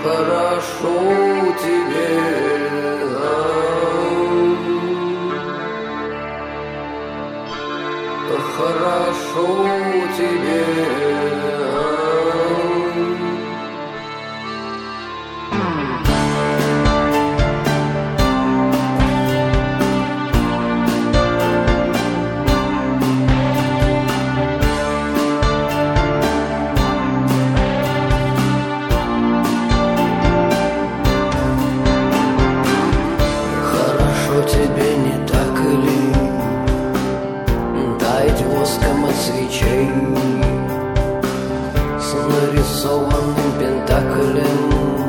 хорошо тебе, хорошо тебе. Тебе не так ли таять воском от свечей с нарисованным пентаклем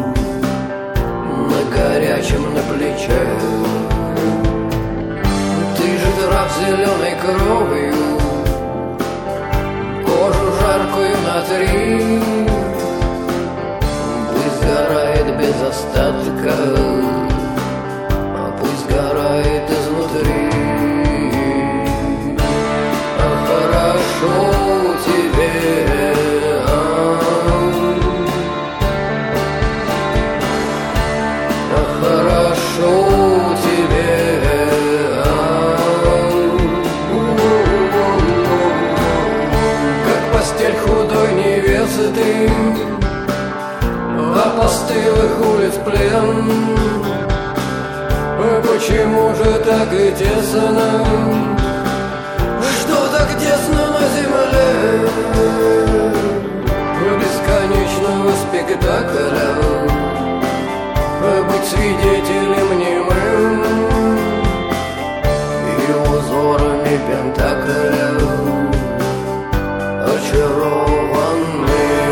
на горячем на плече? Ты же драв зеленой кровью, кожу жаркую натри, пусть сгорает без остатка, сгорает изнутри. Хорошо тебе, хорошо тебе. Как постель худой невесты, опостылых улиц плен. Почему же так и тесно? Что так тесно на земле? Бесконечного спектакля быть свидетелем немым и узорами пентакля очарованным.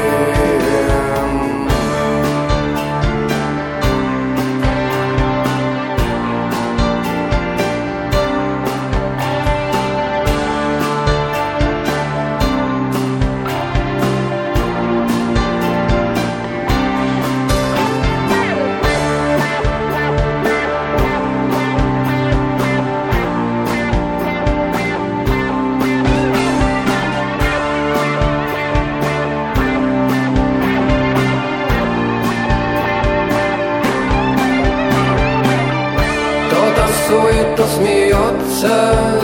То смеется,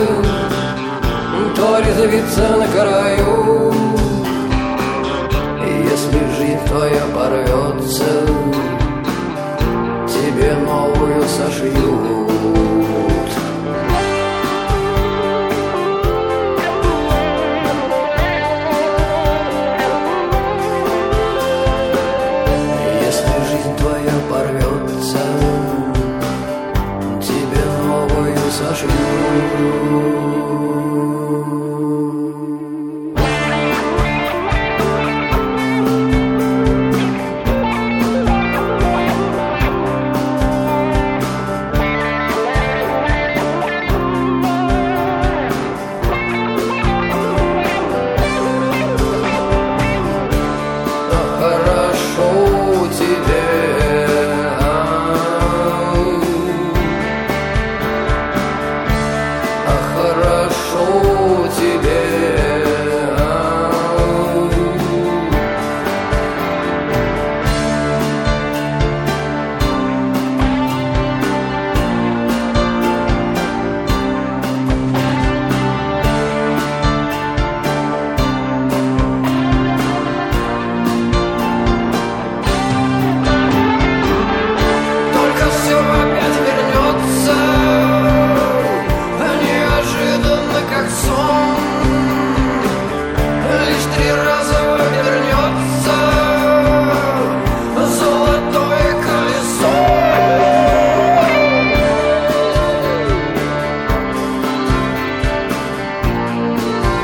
то резвится на краю. Если жизнь твоя порвется, тебе новую сошьют. Если жизнь твоя порвется, Саша.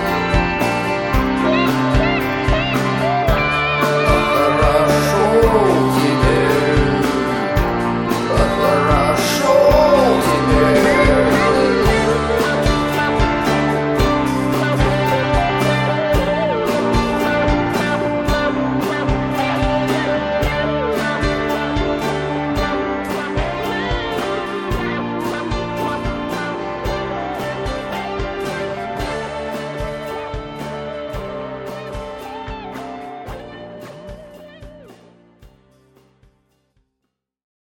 Хорошо